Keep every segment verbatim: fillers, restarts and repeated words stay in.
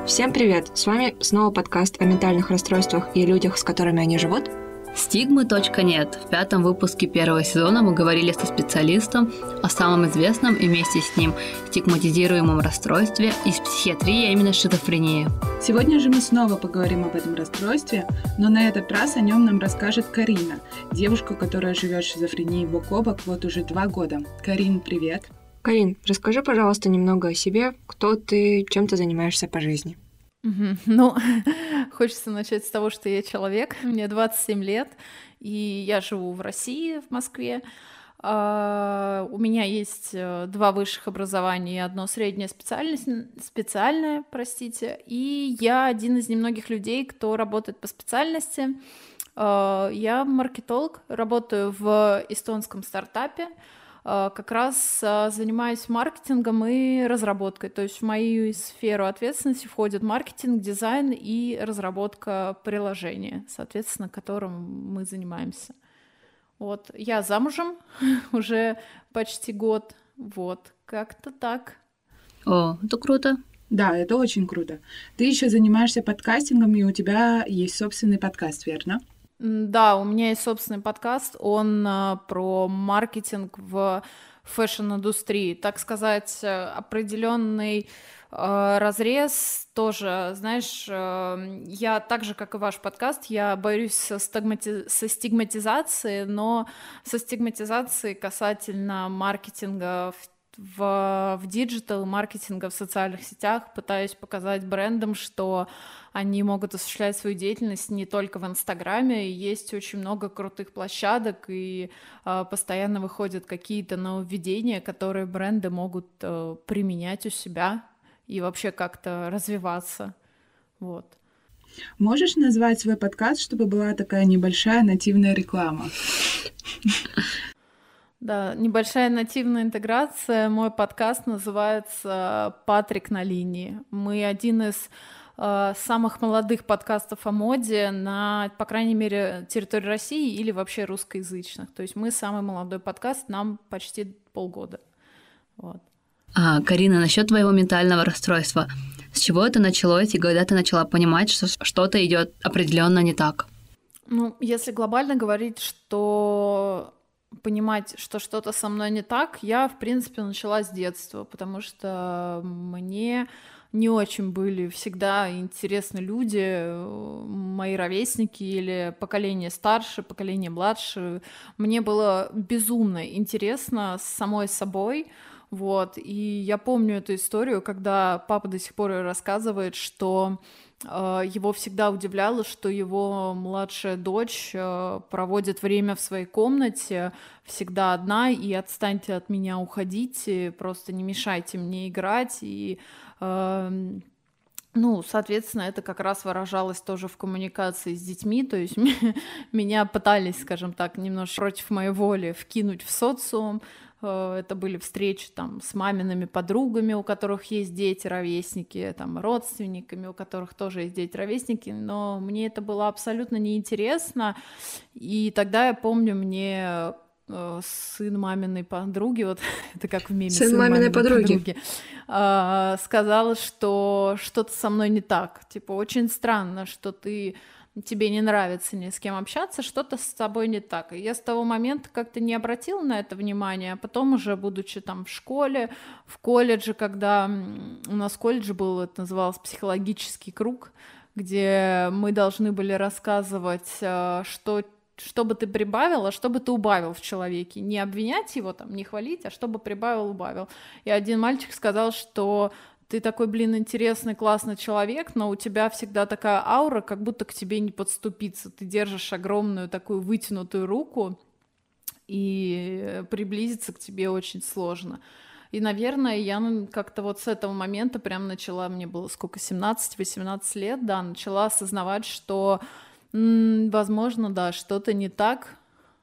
Всем привет! С вами снова подкаст о ментальных расстройствах и людях, с которыми они живут. Стигмы точка нет. В пятом выпуске первого сезона мы говорили со специалистом о самом известном и вместе с ним стигматизируемом расстройстве из психиатрии, а именно шизофрении. Сегодня же мы снова поговорим об этом расстройстве, но на этот раз о нем нам расскажет Карина, девушка, которая живет с шизофренией бок о бок вот уже два года. Карин, привет! Карин, расскажи, пожалуйста, немного о себе. Кто ты, чем ты занимаешься по жизни? Угу. Ну, хочется начать с того, что я человек. Мне двадцать семь лет, и я живу в России, в Москве. Uh, у меня есть два высших образования и одно среднее специальность, специальное, простите. И я один из немногих людей, кто работает по специальности. Uh, я маркетолог, работаю в эстонском стартапе. Как раз занимаюсь маркетингом и разработкой. То есть в мою сферу ответственности входит маркетинг, дизайн и разработка приложения, соответственно, которым мы занимаемся. Вот. Я замужем уже почти год. Вот. Как-то так. О, это круто. Да, это очень круто. Ты еще занимаешься подкастингом, и у тебя есть собственный подкаст, верно? Да, у меня есть собственный подкаст, он а, про маркетинг в фэшн-индустрии, так сказать, определенный а, разрез тоже, знаешь, а, я так же, как и ваш подкаст, я борюсь со, стигмати... со стигматизацией, но со стигматизацией касательно маркетинга в в, в диджитал, маркетинга в социальных сетях, пытаюсь показать брендам, что они могут осуществлять свою деятельность не только в Инстаграме, есть очень много крутых площадок, и э, постоянно выходят какие-то нововведения, которые бренды могут э, применять у себя и вообще как-то развиваться. Вот. Можешь назвать свой подкаст, чтобы была такая небольшая нативная реклама? Да, небольшая нативная интеграция. Мой подкаст называется «Патрик на линии». Мы один из э, самых молодых подкастов о моде на, по крайней мере, территории России или вообще русскоязычных. То есть мы самый молодой подкаст, нам почти полгода. Вот. А, Карина, насчет твоего ментального расстройства. С чего это началось и когда ты начала понимать, что что-то идет определенно не так? Ну, если глобально говорить, что понимать, что что-то со мной не так, я, в принципе, начала с детства, потому что мне не очень были всегда интересны люди, мои ровесники или поколение старше, поколение младше. Мне было безумно интересно с самой собой, вот, и я помню эту историю, когда папа до сих пор рассказывает, что его всегда удивляло, что его младшая дочь проводит время в своей комнате, всегда одна, и отстаньте от меня, уходите, просто не мешайте мне играть. И, э, ну, соответственно, это как раз выражалось тоже в коммуникации с детьми, то есть меня пытались, скажем так, немножко против моей воли вкинуть в социум. Это были встречи там с мамиными подругами, у которых есть дети, ровесники, там, родственниками, у которых тоже есть дети, ровесники, но мне это было абсолютно неинтересно, и тогда я помню, мне э, сын маминой подруги, вот это как в меме, сын, сын маминой маминой подруги, подруги э, сказал, что что-то со мной не так, типа, очень странно, что ты... тебе не нравится ни с кем общаться, что-то с тобой не так. И я с того момента как-то не обратила на это внимания, а потом уже, будучи там в школе, в колледже, когда у нас колледж был, это называлось психологический круг, где мы должны были рассказывать, что, что бы ты прибавил, а что бы ты убавил в человеке. Не обвинять его, там, не хвалить, а что бы прибавил, убавил. И один мальчик сказал, что ты такой, блин, интересный, классный человек, но у тебя всегда такая аура, как будто к тебе не подступиться. Ты держишь огромную такую вытянутую руку, и приблизиться к тебе очень сложно. И, наверное, я как-то вот с этого момента прям начала, мне было сколько, семнадцать-восемнадцать лет, да, начала осознавать, что, м- возможно, да, что-то не так.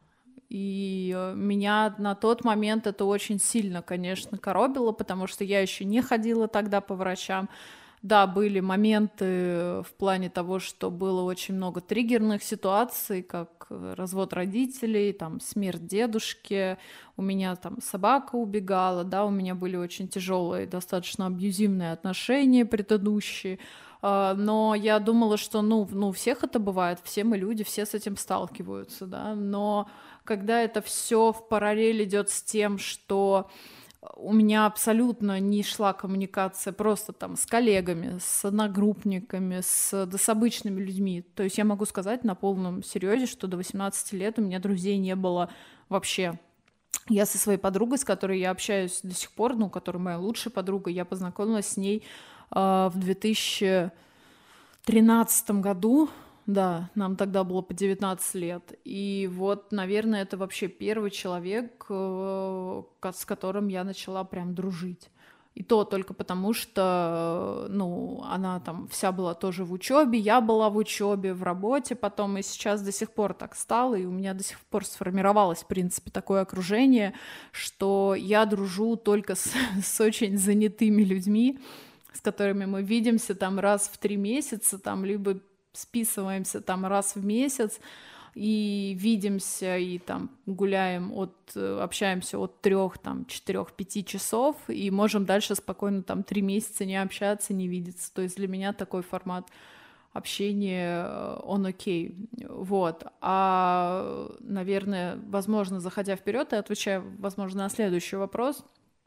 И меня на тот момент это очень сильно, конечно, коробило, потому что я еще не ходила тогда по врачам, Да, были моменты в плане того, что было очень много триггерных ситуаций, как развод родителей, там, смерть дедушки, у меня там собака убегала, да, у меня были очень тяжелые, достаточно абьюзивные отношения предыдущие, а, но я думала, что, ну, ну, у всех это бывает, все мы люди, все с этим сталкиваются, да, но когда это все в параллель идет с тем, что у меня абсолютно не шла коммуникация просто там с коллегами, с одногруппниками, с, да, с обычными людьми. То есть я могу сказать на полном серьезе, что до восемнадцати лет у меня друзей не было вообще. Я со своей подругой, с которой я общаюсь до сих пор, ну, которая моя лучшая подруга, я познакомилась с ней э, в две тысячи тринадцатом году. Да, нам тогда было по девятнадцать лет. И вот, наверное, это вообще первый человек, с которым я начала прям дружить. И то только потому, что, ну, она там вся была тоже в учебе, я была в учебе, в работе потом, и сейчас до сих пор так стало, и у меня до сих пор сформировалось, в принципе, такое окружение, что я дружу только с, с очень занятыми людьми, с которыми мы видимся там раз в три месяца, там либо списываемся там раз в месяц и видимся, и там гуляем от, общаемся от трех, там, четырех, пяти часов, и можем дальше спокойно там три месяца не общаться, не видеться. То есть для меня такой формат общения, он окей. Вот. А, наверное, возможно, заходя вперед, я отвечаю, возможно, на следующий вопрос.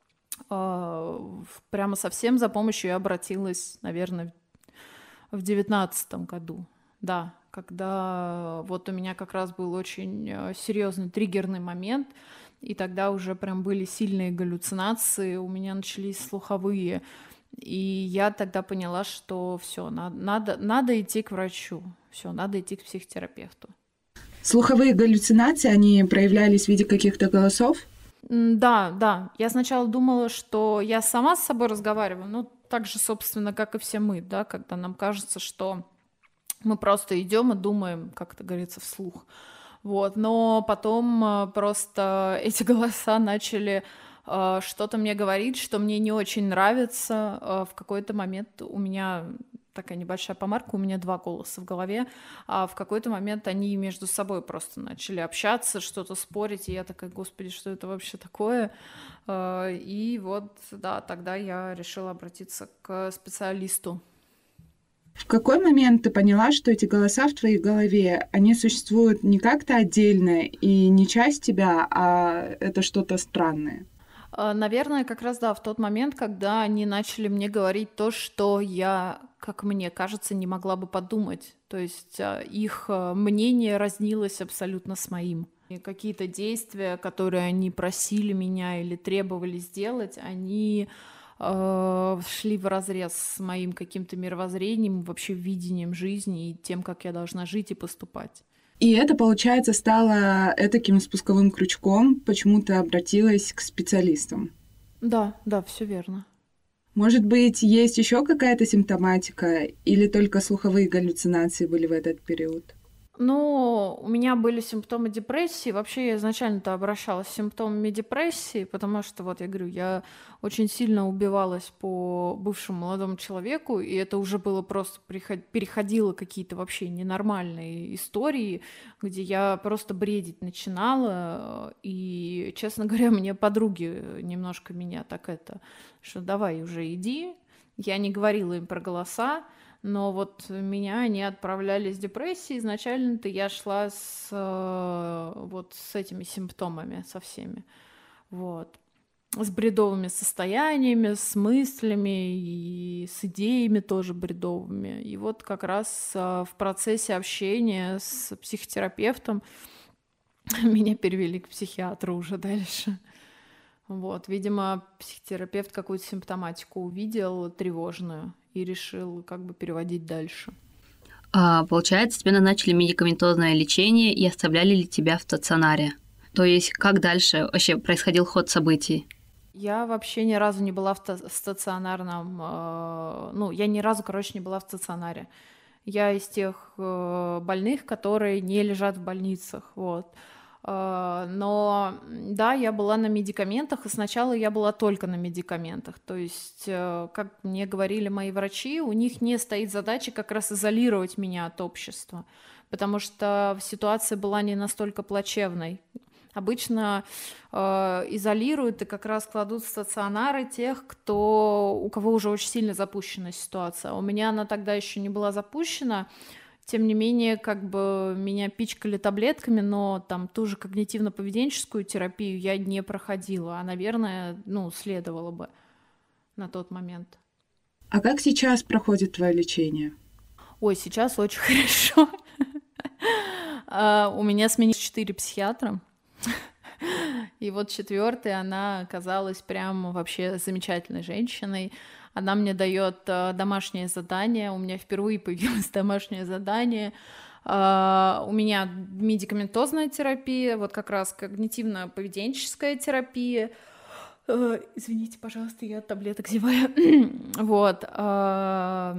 Прямо совсем за помощью я обратилась, наверное, в девятнадцатом году, да, когда вот у меня как раз был очень серьезный триггерный момент, и тогда уже прям были сильные галлюцинации, у меня начались слуховые, и я тогда поняла, что все, надо, надо, надо идти к врачу, все, надо идти к психотерапевту. Слуховые галлюцинации, они проявлялись в виде каких-то голосов? Да, да. Я сначала думала, что я сама с собой разговариваю, ну, так же, собственно, как и все мы, да, когда нам кажется, что мы просто идем и думаем, как это говорится, вслух. Вот. Но потом просто эти голоса начали э, что-то мне говорить, что мне не очень нравится. Э, в какой-то момент у меня такая небольшая помарка, у меня два голоса в голове, а в какой-то момент они между собой просто начали общаться, что-то спорить, и я такая, господи, что это вообще такое? И вот, да, тогда я решила обратиться к специалисту. В какой момент ты поняла, что эти голоса в твоей голове, они существуют не как-то отдельно и не часть тебя, а это что-то странное? Наверное, как раз, да, в тот момент, когда они начали мне говорить то, что я, как мне кажется, не могла бы подумать. То есть их мнение разнилось абсолютно с моим. И какие-то действия, которые они просили меня или требовали сделать, они э, шли вразрез с моим каким-то мировоззрением, вообще видением жизни и тем, как я должна жить и поступать. И это, получается, стало этаким спусковым крючком, почему ты обратилась к специалистам. Да, да, все верно. Может быть, есть еще какая-то симптоматика, или только слуховые галлюцинации были в этот период? Ну, у меня были симптомы депрессии. Вообще, я изначально-то обращалась с симптомами депрессии, потому что, вот я говорю, я очень сильно убивалась по бывшему молодому человеку, и это уже было просто, переходило какие-то вообще ненормальные истории, где я просто бредить начинала, и, честно говоря, мне подруги немножко меня так это, что давай уже иди. Я не говорила им про голоса, но вот меня они отправляли с депрессией. Изначально-то я шла с, вот, с этими симптомами, со всеми. Вот. С бредовыми состояниями, с мыслями и с идеями тоже бредовыми. И вот как раз в процессе общения с психотерапевтом меня перевели к психиатру уже дальше. Вот, видимо, психотерапевт какую-то симптоматику увидел тревожную и решил как бы переводить дальше. А, получается, тебе назначили медикаментозное лечение и оставляли ли тебя в стационаре? То есть как дальше вообще происходил ход событий? Я вообще ни разу не была в стационарном... Э, ну, я ни разу, короче, не была в стационаре. Я из тех э, больных, которые не лежат в больницах, вот. А, Но да, я была на медикаментах, и сначала я была только на медикаментах. То есть, э, как мне говорили мои врачи, у них не стоит задача как раз изолировать меня от общества, потому что ситуация была не настолько плачевной. Обычно э, изолируют и как раз кладут в стационары тех, кто, у кого уже очень сильно запущена ситуация. У меня она тогда еще не была запущена. Тем не менее, как бы меня пичкали таблетками, но там ту же когнитивно-поведенческую терапию я не проходила, а, наверное, ну, следовало бы на тот момент. А как сейчас проходит твое лечение? Ой, сейчас очень хорошо. А, У меня сменилось четыре психиатра, и вот четвертая, она оказалась прям вообще замечательной женщиной. Она мне дает э, домашнее задание. У меня впервые появилось домашнее задание. А, у меня медикаментозная терапия, вот как раз когнитивно-поведенческая терапия. Э, Извините, пожалуйста, я от таблеток зеваю. Вот. а,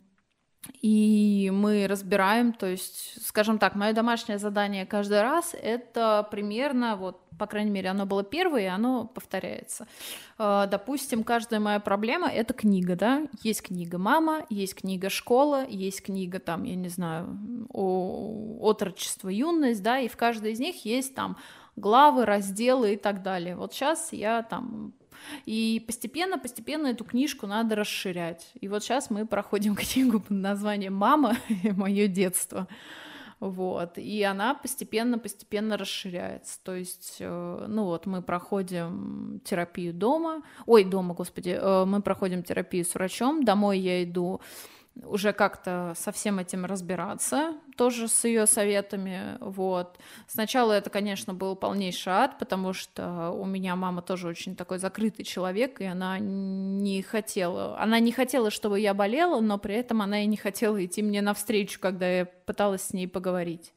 И мы разбираем, то есть, скажем так, мое домашнее задание каждый раз это примерно, вот, по крайней мере, оно было первое, и оно повторяется. Э, Допустим, каждая моя проблема — это книга, да? Есть книга «Мама», есть книга «Школа», есть книга, там, я не знаю, о- «Отрочество, юность», да, и в каждой из них есть там главы, разделы и так далее. Вот сейчас я там... И постепенно, постепенно эту книжку надо расширять. И вот сейчас мы проходим книгу под названием «Мама. Мое детство». Вот. И она постепенно, постепенно расширяется. То есть, э, ну вот, мы проходим терапию дома. Ой, дома, господи. э, Мы проходим терапию с врачом. Домой я иду уже как-то со всем этим разбираться, тоже с ее советами, вот. Сначала это, конечно, был полнейший ад, потому что у меня мама тоже очень такой закрытый человек, и она не хотела, она не хотела, чтобы я болела, но при этом она и не хотела идти мне навстречу, когда я пыталась с ней поговорить.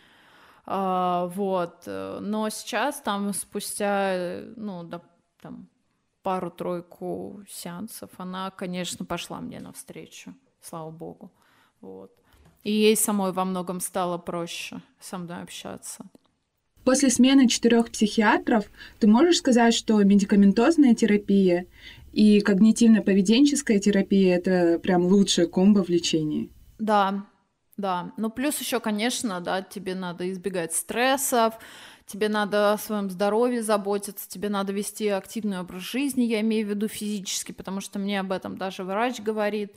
А, вот, но сейчас там спустя, ну, да, там пару-тройку сеансов она, конечно, пошла мне навстречу. Слава богу. Вот. И ей самой во многом стало проще со мной общаться. После смены четырех психиатров ты можешь сказать, что медикаментозная терапия и когнитивно-поведенческая терапия — это прям лучшая комбо в лечении? Да, да. Ну, плюс еще, конечно, да, тебе надо избегать стрессов, тебе надо о своем здоровье заботиться, тебе надо вести активный образ жизни, я имею в виду физически, потому что мне об этом даже врач говорит.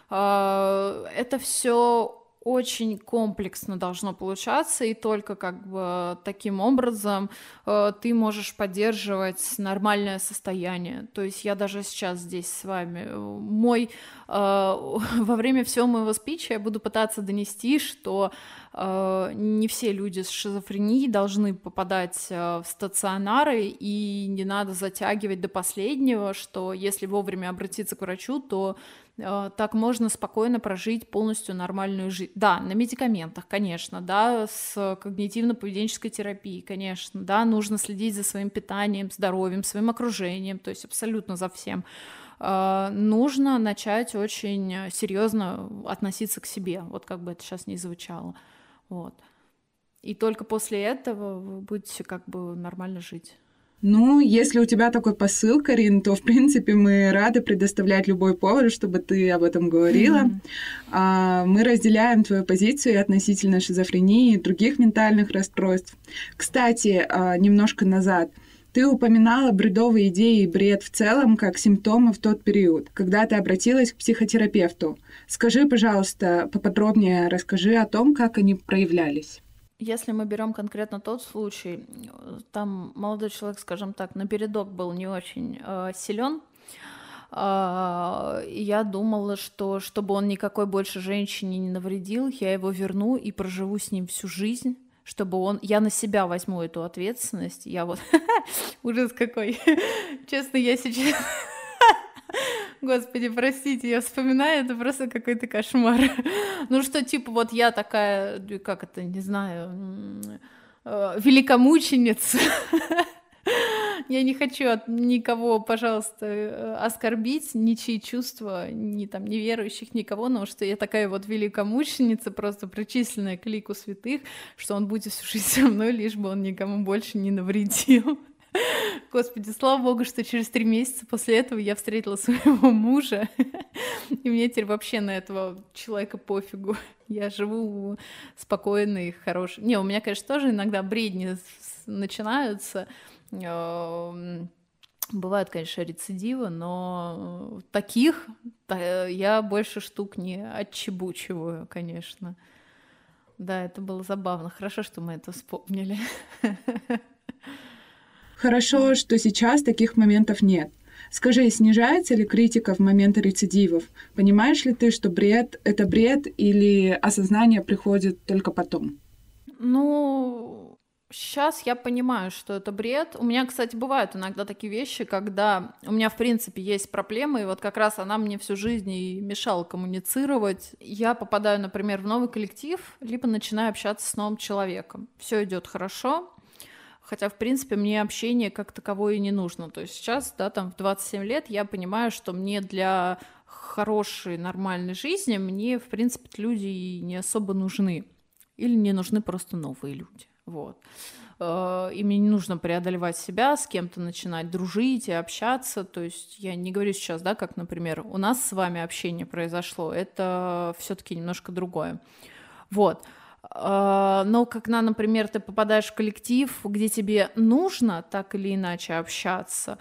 Это все очень комплексно должно получаться, и только как бы таким образом э, ты можешь поддерживать нормальное состояние. То есть я даже сейчас здесь с вами. Мой, э, во время всего моего спича я буду пытаться донести, что э, не все люди с шизофренией должны попадать э, в стационары, и не надо затягивать до последнего, что если вовремя обратиться к врачу, то так можно спокойно прожить полностью нормальную жизнь. Да, на медикаментах, конечно, да, с когнитивно-поведенческой терапией, конечно, да, нужно следить за своим питанием, здоровьем, своим окружением, то есть абсолютно за всем. Нужно начать очень серьезно относиться к себе, вот как бы это сейчас ни звучало, вот. И только после этого вы будете как бы нормально жить. Ну, если у тебя такой посыл, Карин, то, в принципе, мы рады предоставлять любой повод, чтобы ты об этом говорила. Mm-hmm. Мы разделяем твою позицию относительно шизофрении и других ментальных расстройств. Кстати, немножко назад. Ты упоминала бредовые идеи и бред в целом как симптомы в тот период, когда ты обратилась к психотерапевту. Скажи, пожалуйста, поподробнее расскажи о том, как они проявлялись. Если мы берем конкретно тот случай, там молодой человек, скажем так, напередок был не очень э, силен. Э, я думала, что чтобы он никакой больше женщине не навредил, я его верну и проживу с ним всю жизнь, чтобы он... Я на себя возьму эту ответственность. Я вот... Ужас какой. Честно, я сейчас... Господи, простите, я вспоминаю, это просто какой-то кошмар. Ну что, типа, вот я такая, как это, не знаю, великомученица, Я не хочу от никого, пожалуйста, оскорбить, ничьи чувства, ни там неверующих, никого, но что я такая вот великомученица, просто причисленная к лику святых, что он будет всю жизнь со мной, лишь бы он никому больше не навредил. Господи, слава богу, что через три месяца после этого я встретила своего мужа, и мне теперь вообще на этого человека пофигу. Я живу спокойно и хорошо. Не, у меня, конечно, тоже иногда бредни начинаются. Бывают, конечно, рецидивы, но таких я больше штук не отчебучиваю, конечно. Да, это было забавно. Хорошо, что мы это вспомнили. Хорошо, что сейчас таких моментов нет. Скажи, снижается ли критика в моменты рецидивов? Понимаешь ли ты, что бред — это бред, или осознание приходит только потом? Ну, сейчас я понимаю, что это бред. У меня, кстати, бывают иногда такие вещи, когда у меня, в принципе, есть проблема, и вот как раз она мне всю жизнь и мешала коммуницировать. Я попадаю, например, в новый коллектив, либо начинаю общаться с новым человеком. Все идет хорошо. Хотя, в принципе, мне общение как таковое и не нужно. То есть сейчас, да, там в двадцать семь лет я понимаю, что мне для хорошей, нормальной жизни мне, в принципе, люди и не особо нужны. Или не нужны просто новые люди. Вот. И мне не нужно преодолевать себя, с кем-то начинать дружить и общаться. То есть я не говорю сейчас, да, как, например, у нас с вами общение произошло. Это все-таки немножко другое. Вот. Но когда, например, ты попадаешь в коллектив, где тебе нужно так или иначе общаться,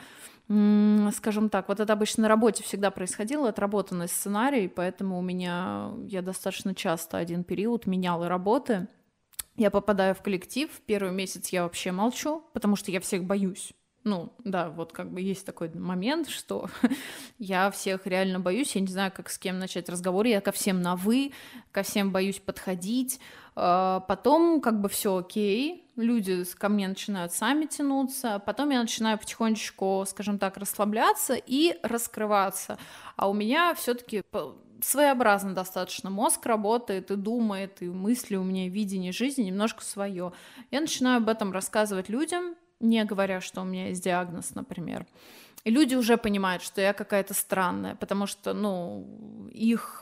скажем так, вот это обычно на работе всегда происходило, отработанный сценарий, поэтому у меня, я достаточно часто один период меняла работы. Я попадаю в коллектив, первый месяц я вообще молчу, потому что я всех боюсь. Ну, да, вот как бы есть такой момент, что я всех реально боюсь, я не знаю, как с кем начать разговор, я ко всем на «вы», ко всем боюсь подходить. Потом как бы все окей, люди ко мне начинают сами тянуться, потом я начинаю потихонечку, скажем так, расслабляться и раскрываться. А у меня все-таки своеобразно достаточно мозг работает и думает, и мысли у меня, видение жизни немножко свое. Я начинаю об этом рассказывать людям, не говоря, что у меня есть диагноз, например. И люди уже понимают, что я какая-то странная, потому что, ну, их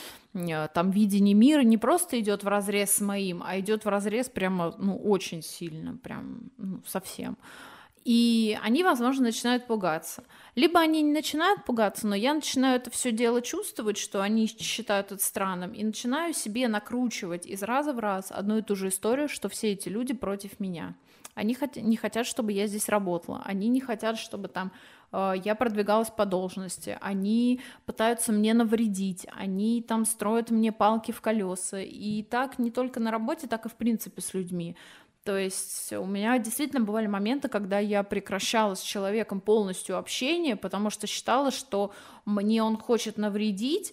там видение мира не просто идет вразрез с моим, а идет вразрез прямо, ну, очень сильно, прям, ну, совсем. И они, возможно, начинают пугаться. Либо они не начинают пугаться, но я начинаю это все дело чувствовать, что они считают это странным, и начинаю себе накручивать из раза в раз одну и ту же историю, что все эти люди против меня. Они не хотят, чтобы я здесь работала, они не хотят, чтобы там э, я продвигалась по должности, они пытаются мне навредить, они там строят мне палки в колеса. И так не только на работе, так и в принципе с людьми. То есть у меня действительно бывали моменты, когда я прекращала с человеком полностью общение, потому что считала, что мне он хочет навредить,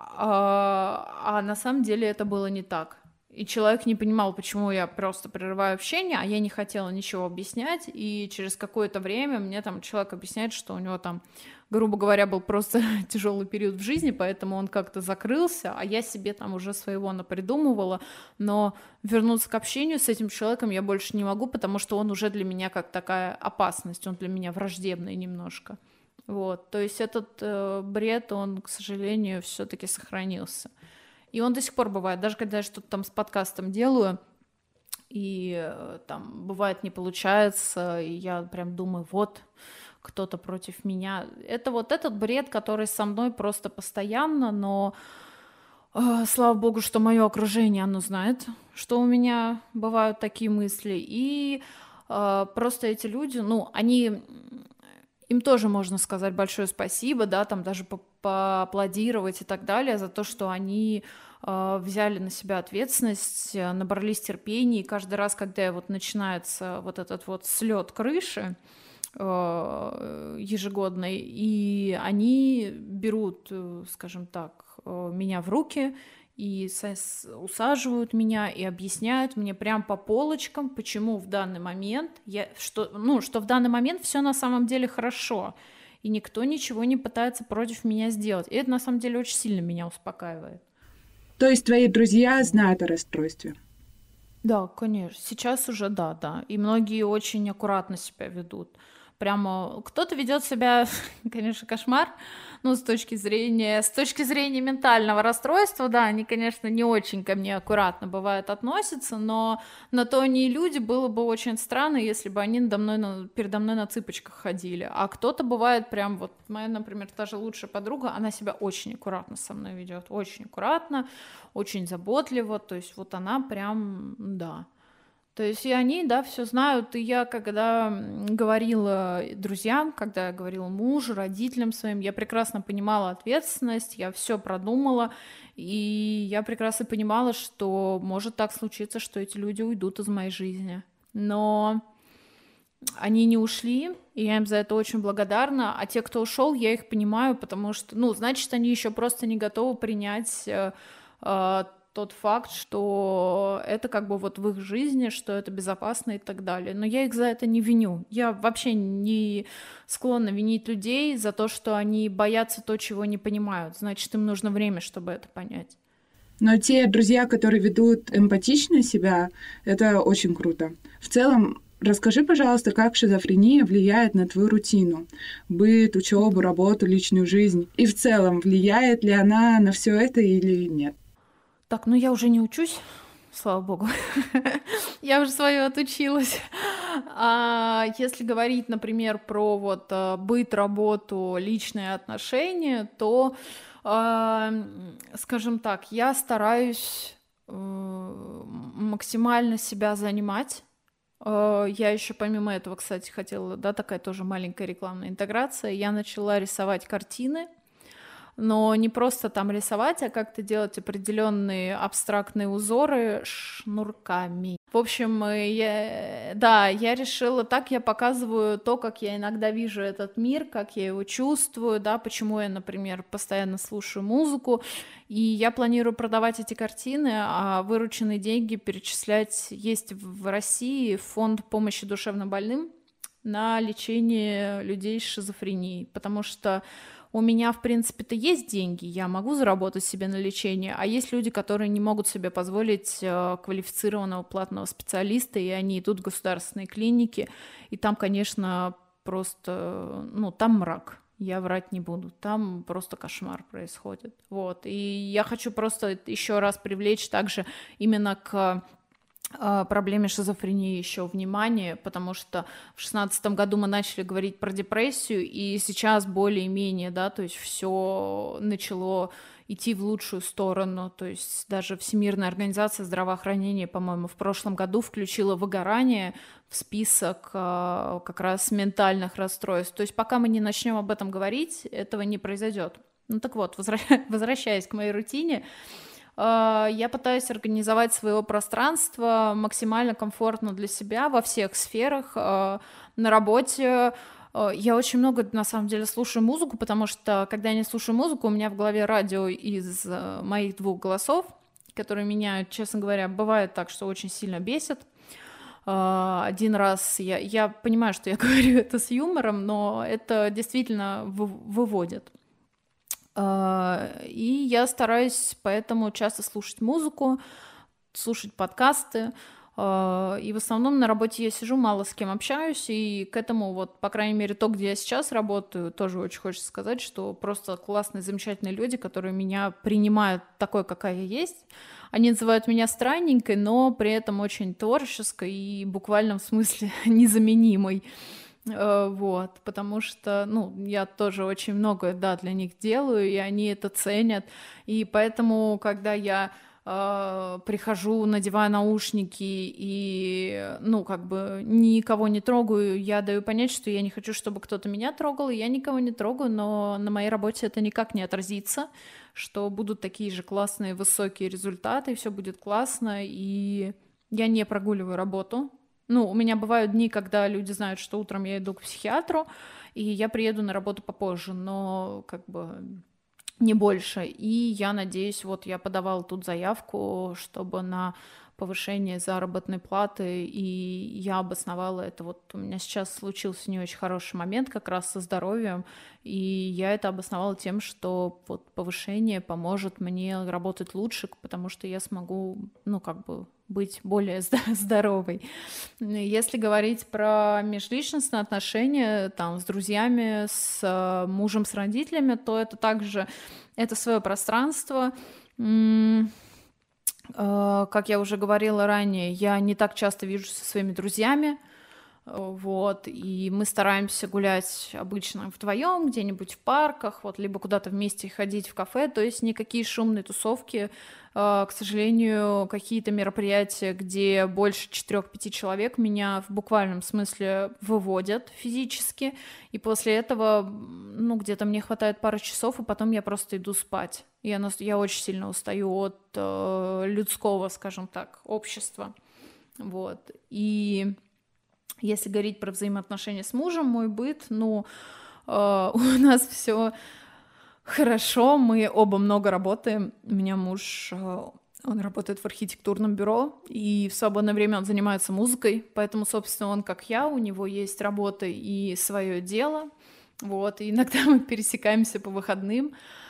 а, а на самом деле это было не так. И человек не понимал, почему я просто прерываю общение, а я не хотела ничего объяснять, и через какое-то время мне там человек объясняет, что у него там, грубо говоря, был просто тяжелый период в жизни, поэтому он как-то закрылся, а я себе там уже своего напридумывала, но вернуться к общению с этим человеком я больше не могу, потому что он уже для меня как такая опасность, он для меня враждебный немножко. Вот, то есть этот э, бред, он, к сожалению, все-таки сохранился. И он до сих пор бывает, даже когда я что-то там с подкастом делаю, и там бывает не получается, и я прям думаю, вот, кто-то против меня. Это вот этот бред, который со мной просто постоянно, но э, слава богу, что мое окружение, оно знает, что у меня бывают такие мысли, и э, просто эти люди, ну, они... Им тоже можно сказать большое спасибо, да, там даже поаплодировать и так далее за то, что они э, взяли на себя ответственность, набрались терпения, и каждый раз, когда вот начинается вот этот вот слет крыши э, ежегодный, и они берут, скажем так, меня в руки и усаживают меня и объясняют мне прям по полочкам, почему в данный момент я, что, ну, что в данный момент все на самом деле хорошо, и никто ничего не пытается против меня сделать. И это на самом деле очень сильно меня успокаивает. То есть твои друзья знают о расстройстве? Да, конечно. Сейчас уже да, да. И многие очень аккуратно себя ведут. прямо кто-то ведет себя, конечно, кошмар, ну, с точки зрения, с точки зрения ментального расстройства, да, они, конечно, не очень ко мне аккуратно бывает относятся, но на то они и люди, было бы очень странно, если бы они надо мной, на, передо мной на цыпочках ходили, а кто-то бывает прям, вот моя, например, та же лучшая подруга, она себя очень аккуратно со мной ведет, очень аккуратно, очень заботливо, то есть вот она прям, да. То есть и они, да, все знают. И я, когда говорила друзьям, когда я говорила мужу, родителям своим, я прекрасно понимала ответственность, я все продумала, и я прекрасно понимала, что может так случиться, что эти люди уйдут из моей жизни. Но они не ушли, и я им за это очень благодарна. А те, кто ушел, я их понимаю, потому что, ну, значит, они еще просто не готовы принять э, э, тот факт, что это как бы вот в их жизни, что это безопасно и так далее. Но я их за это не виню. Я вообще не склонна винить людей за то, что они боятся то, чего не понимают. Значит, им нужно время, чтобы это понять. Но те друзья, которые ведут эмпатично себя, это очень круто. В целом, расскажи, пожалуйста, как шизофрения влияет на твою рутину, быт, учебу, работу, личную жизнь. И в целом, влияет ли она на все это или нет? Так, ну я уже не учусь, слава богу. Я уже свое отучилась. А если говорить, например, про вот быт, работу, личные отношения, то, скажем так, я стараюсь максимально себя занимать. Я еще помимо этого, кстати, хотела, да, такая тоже маленькая рекламная интеграция. Я начала рисовать картины. Но не просто там рисовать, а как-то делать определенные абстрактные узоры шнурками. В общем, я, да, я решила, так я показываю то, как я иногда вижу этот мир, как я его чувствую, да, почему я, например, постоянно слушаю музыку, и я планирую продавать эти картины, а вырученные деньги перечислять. Есть в России фонд помощи душевнобольным на лечение людей с шизофренией, потому что у меня, в принципе-то, есть деньги, я могу заработать себе на лечение, а есть люди, которые не могут себе позволить квалифицированного платного специалиста, и они идут в государственные клиники, и там, конечно, просто, ну, там мрак, я врать не буду, там просто кошмар происходит, вот, и я хочу просто еще раз привлечь также именно к проблеме шизофрении еще внимание, потому что в шестнадцатом году мы начали говорить про депрессию, и сейчас более-менее, да, то есть все начало идти в лучшую сторону, то есть даже Всемирная организация здравоохранения, по-моему, в прошлом году включила выгорание в список как раз ментальных расстройств, то есть пока мы не начнем об этом говорить, этого не произойдет. Ну так вот, возвращаясь к моей рутине, я пытаюсь организовать свое пространство максимально комфортно для себя во всех сферах. На работе я очень много, на самом деле, слушаю музыку, потому что, когда я не слушаю музыку, у меня в голове радио из моих двух голосов, которые меня, честно говоря, бывает так, что очень сильно бесит. Один раз я, я понимаю, что я говорю это с юмором, но это действительно выводит. И я стараюсь поэтому часто слушать музыку, слушать подкасты. И в основном на работе я сижу, мало с кем общаюсь, и к этому вот, по крайней мере, то, где я сейчас работаю, тоже очень хочется сказать, что просто классные, замечательные люди, которые меня принимают такой, какая я есть. Они называют меня странненькой, но при этом очень творческой и в буквальном смысле незаменимой. Вот, потому что, ну, я тоже очень многое, да, для них делаю, и они это ценят, и поэтому, когда я э, прихожу, надеваю наушники и, ну, как бы никого не трогаю, я даю понять, что я не хочу, чтобы кто-то меня трогал, и я никого не трогаю, но на моей работе это никак не отразится, что будут такие же классные высокие результаты, и все будет классно, и я не прогуливаю работу. Ну, у меня бывают дни, когда люди знают, что утром я иду к психиатру, и я приеду на работу попозже, но как бы не больше. И я надеюсь, вот я подавала тут заявку, чтобы на повышение заработной платы, и я обосновала это. Вот у меня сейчас случился не очень хороший момент как раз со здоровьем, и я это обосновала тем, что вот повышение поможет мне работать лучше, потому что я смогу, ну, как бы быть более здоровой. Если говорить про межличностные отношения там, с друзьями, с мужем, с родителями, то это также это свое пространство. Как я уже говорила ранее, я не так часто вижусь со своими друзьями, вот, и мы стараемся гулять обычно вдвоем где-нибудь в парках, вот, либо куда-то вместе ходить в кафе, то есть никакие шумные тусовки, к сожалению, какие-то мероприятия, где больше четырех-пяти человек, меня в буквальном смысле выводят физически, и после этого, ну, где-то мне хватает пары часов, и потом я просто иду спать. Я, я очень сильно устаю от э, людского, скажем так, общества, вот, и если говорить про взаимоотношения с мужем, мой быт, ну, э, у нас все хорошо, мы оба много работаем. У меня муж, э, он работает в архитектурном бюро, и в свободное время он занимается музыкой, поэтому, собственно, он, как я, у него есть работа и свое дело, вот, и иногда мы пересекаемся по выходным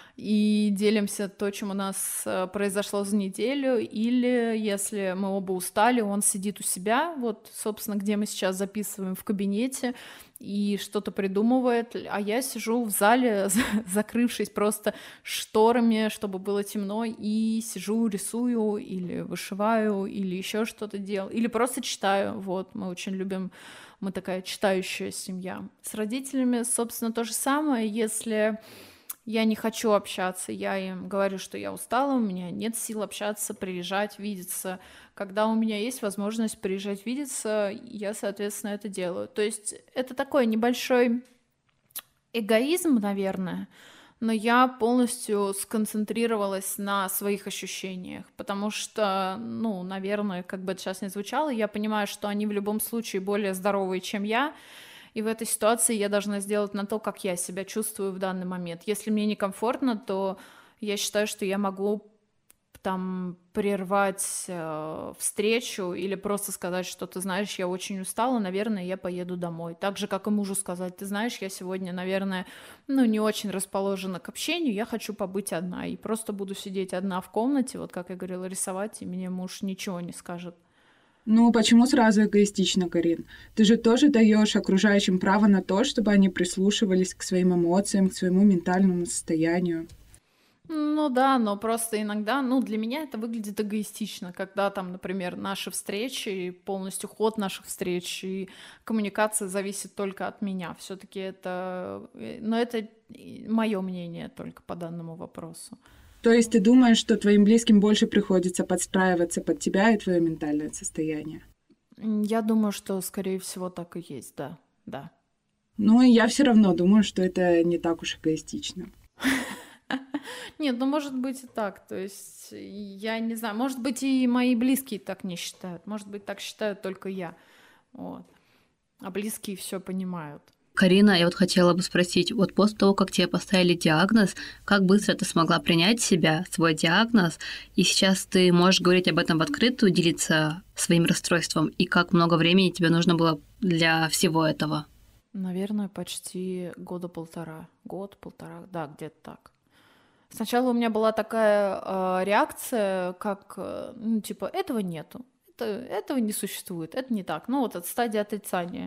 и делимся то, чем у нас произошло за неделю, или если мы оба устали, он сидит у себя, вот, собственно, где мы сейчас записываем, в кабинете, и что-то придумывает, а я сижу в зале, закрывшись просто шторами, чтобы было темно, и сижу, рисую, или вышиваю, или еще что-то делаю, или просто читаю, вот, мы очень любим, мы такая читающая семья. С родителями, собственно, то же самое, если я не хочу общаться, я им говорю, что я устала, у меня нет сил общаться, приезжать, видеться. Когда у меня есть возможность приезжать, видеться, я, соответственно, это делаю. То есть это такой небольшой эгоизм, наверное, но я полностью сконцентрировалась на своих ощущениях, потому что, ну, наверное, как бы это сейчас ни звучало, я понимаю, что они в любом случае более здоровые, чем я, и в этой ситуации я должна сделать на то, как я себя чувствую в данный момент. Если мне некомфортно, то я считаю, что я могу там прервать э, встречу или просто сказать, что ты знаешь, я очень устала, наверное, я поеду домой. Так же, как и мужу сказать, ты знаешь, я сегодня, наверное, ну, не очень расположена к общению, я хочу побыть одна, и просто буду сидеть одна в комнате, вот как я говорила, рисовать, и мне муж ничего не скажет. Ну, почему сразу эгоистично, Карин? Ты же тоже даешь окружающим право на то, чтобы они прислушивались к своим эмоциям, к своему ментальному состоянию. Ну да, но просто иногда, ну, для меня это выглядит эгоистично, когда там, например, наши встречи, полностью ход наших встреч и коммуникация зависит только от меня. Все-таки это, но это мое мнение только по данному вопросу. То есть ты думаешь, что твоим близким больше приходится подстраиваться под тебя и твое ментальное состояние? Я думаю, что, скорее всего, так и есть, да, да. Ну, и я все равно думаю, что это не так уж эгоистично. Нет, ну, может быть и так, то есть, я не знаю, может быть, и мои близкие так не считают, может быть, так считаю только я, вот, а близкие все понимают. Карина, я вот хотела бы спросить, вот после того, как тебе поставили диагноз, как быстро ты смогла принять себя, свой диагноз, и сейчас ты можешь говорить об этом в открытую, делиться своим расстройством, и как много времени тебе нужно было для всего этого? Наверное, почти года полтора, год-полтора, да, где-то так. Сначала у меня была такая э, реакция, как, э, ну, типа, этого нету, это, этого не существует, это не так, ну, вот от стадии отрицания.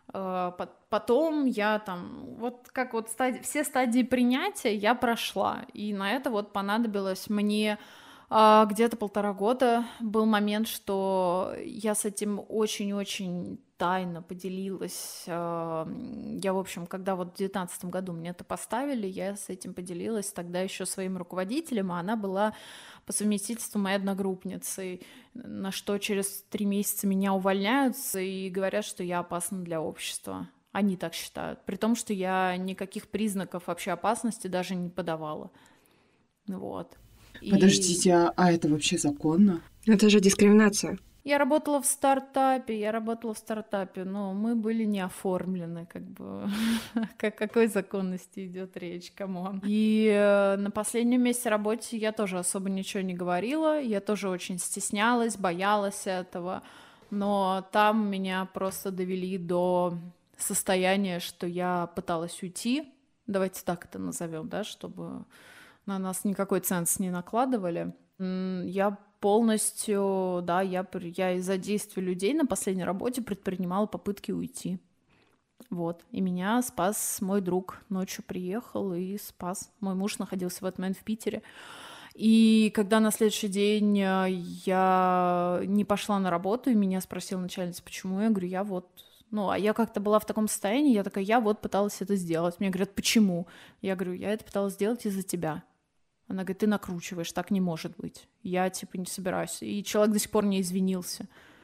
Потом я там, вот как вот стадии, все стадии принятия я прошла, и на это вот понадобилось мне а, где-то полтора года. Был момент, что я с этим очень-очень тайно поделилась. А, я, в общем, когда вот в девятнадцатом году мне это поставили, я с этим поделилась тогда еще своим руководителем, а она была по совместительству моей одногруппницей, на что через три месяца меня увольняются и говорят, что я опасна для общества. Они так считают. При том, что я никаких признаков вообще опасности даже не подавала. Вот. Подождите, и... а, а это вообще законно? Это же дискриминация. Я работала в стартапе, я работала в стартапе, но мы были не оформлены, как бы, о какой законности идет речь, камон. И э, на последнем месте работы я тоже особо ничего не говорила, я тоже очень стеснялась, боялась этого, но там меня просто довели до состояния, что я пыталась уйти, давайте так это назовем, да, чтобы на нас никакой ценз не накладывали. Я полностью, да, я, я из-за действий людей на последней работе предпринимала попытки уйти. Вот. И меня спас мой друг. Ночью приехал и спас. Мой муж находился в этот момент в Питере. И когда на следующий день я не пошла на работу, и меня спросила начальница, почему, я говорю, я вот... Ну, а я как-то была в таком состоянии, я такая, я вот пыталась это сделать. Мне говорят, почему? Я говорю, я это пыталась сделать из-за тебя. Она говорит, ты накручиваешь, так не может быть. Я, типа, не собираюсь. И человек до сих пор не извинился.